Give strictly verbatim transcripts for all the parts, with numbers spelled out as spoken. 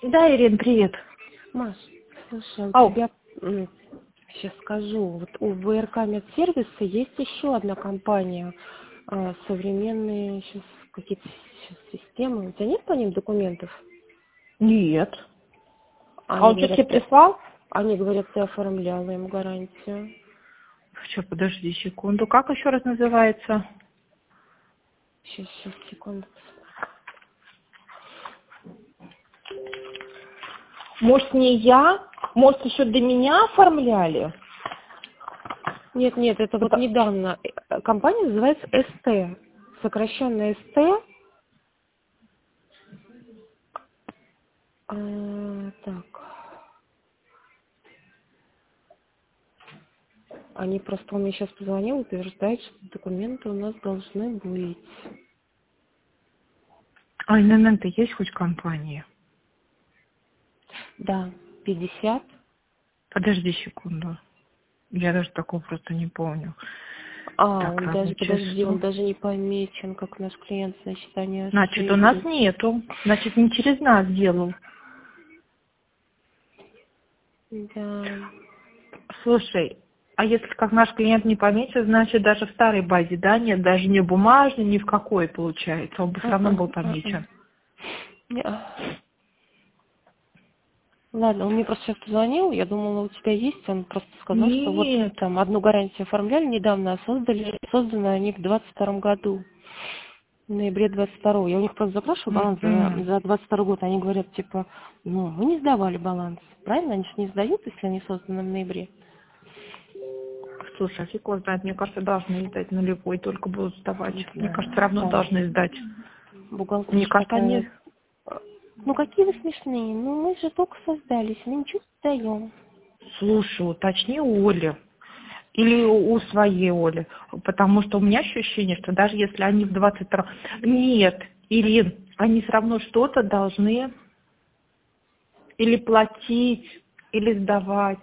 Да, Ирин, привет. Маш, слушай, у Ау. тебя, сейчас скажу, вот у ВРК Медсервиса есть еще одна компания, а, современные сейчас какие-то сейчас системы. У тебя нет по ним документов? Нет. А Они он что тебе говорят, ты, прислал? они говорят, ты оформляла им гарантию. Что, подожди секунду. Как еще раз называется? Сейчас, сейчас, секунду. Может, не я? Может, еще до меня оформляли? Нет, нет, это вот Пото- недавно. Э, Компания называется СТ. Сокращенно СТ. А, так. Они просто, он мне сейчас позвонил, утверждает, что документы у нас должны быть. А эн эн эн-то есть хоть компания? Да, пятьдесят. Подожди секунду. Я даже такого просто не помню. А, Так, он равно даже, подожди, он число. даже не помечен, как наш клиент, значит, они Значит, у нас ошиблись. нету. Значит, не через нас делал. Да. Слушай, а если как наш клиент не помечен, значит, даже в старой базе, да, нет, даже не бумажной, ни в какой, получается. Он бы все равно был М-м, м-м. помечен. Не-а. Ладно, он мне просто сейчас позвонил, я думала, у тебя есть, он просто сказал, что вот Нет. там одну гарантию оформляли недавно, а создали, созданы они в двадцать втором году. В ноябре двадцать второго. Я у них просто запрашиваю баланс за, М-м. за двадцать второй год. Они говорят, типа, ну, мы не сдавали баланс. Правильно? Они же не сдают, если они созданы в ноябре. Слушай, а фиг его знает, мне кажется, должны сдать нулевой, только будут сдавать. Не Мне знаю. кажется, равно Там должны сдать. Мне бухгалтерша кажется, они... такая. Ну, какие вы смешные. Ну, мы же только создались, мы ничего не сдаем. Слушай, уточни у Оли. Или у у своей Оли. Потому что у меня ощущение, что даже если они в двадцать втором... Нет, Ирин, они все равно что-то должны или платить, или сдавать.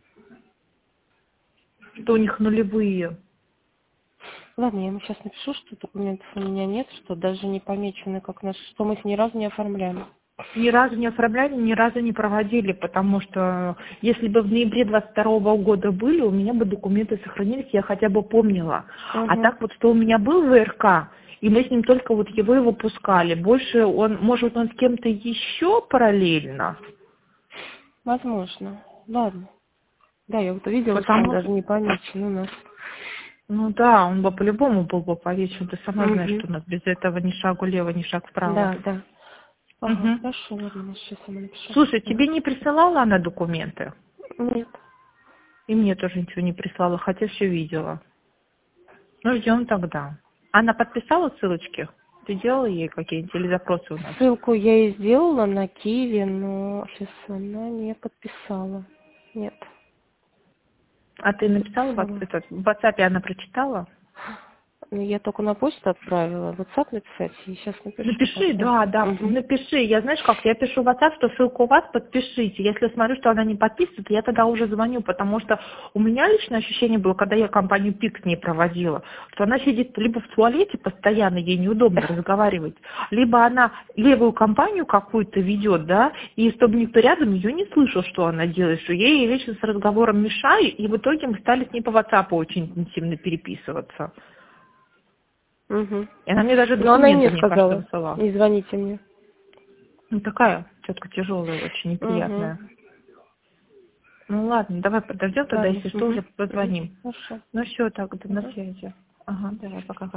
Что у них нулевые. Ладно, я ему сейчас напишу, что документов у меня нет, что даже не помечены как наши, что мы их ни разу не оформляли. Ни разу не оформляли, ни разу не проводили, потому что если бы в ноябре двадцать второго года были, у меня бы документы сохранились, я хотя бы помнила. А Угу. так вот, что у меня был вэ эр ка, и мы с ним только вот его и выпускали. Больше он, может, он с кем-то еще параллельно? Возможно. Ладно. Да, я вот увидела, что он Потому даже что, не помечен у нас. ну да, он бы по-любому был бы повечен. Ты сама знаешь, Угу. что у нас без этого ни шагу лево, ни шаг вправо. Да, да. Ага, Мгм. хорошо, ладно, сейчас ему напишу. Слушай, Мгм. тебе не присылала она документы? Нет. И мне тоже ничего не прислала, хотя все видела. Ну, ждем тогда. Она подписала ссылочки? Ты делала ей какие-нибудь или запросы у нас? Ссылку я ей сделала на Киви, но сейчас она не подписала. Нет, А ты не написала в, подписала. этот, в WhatsApp, она прочитала? Ну, я только на почту отправила. В WhatsApp написать, и сейчас напишу Напиши, тогда. да, да, Угу. напиши. Я, знаешь как, я пишу в WhatsApp, что ссылку у вас, подпишите. Если смотрю, что она не подписывает, я тогда уже звоню, потому что у меня личное ощущение было, когда я компанию ПИК с ней проводила, что она сидит либо в туалете постоянно, ей неудобно разговаривать, либо она левую компанию какую-то ведет, да, и чтобы никто рядом ее не слышал, что она делает, что я ей вечно с разговором мешаю, и в итоге мы стали с ней по WhatsApp очень интенсивно переписываться. Угу. И она мне даже Но она и мне документы, мне кажется, сказала, высылала. не звоните мне. Ну, такая тетка тяжелая, очень Угу. неприятная. Ну ладно, давай подождем тогда, Ладно. если что, Угу. уже Угу. позвоним. Хорошо. Ну все, так, на Угу. связи. Ага, давай, пока.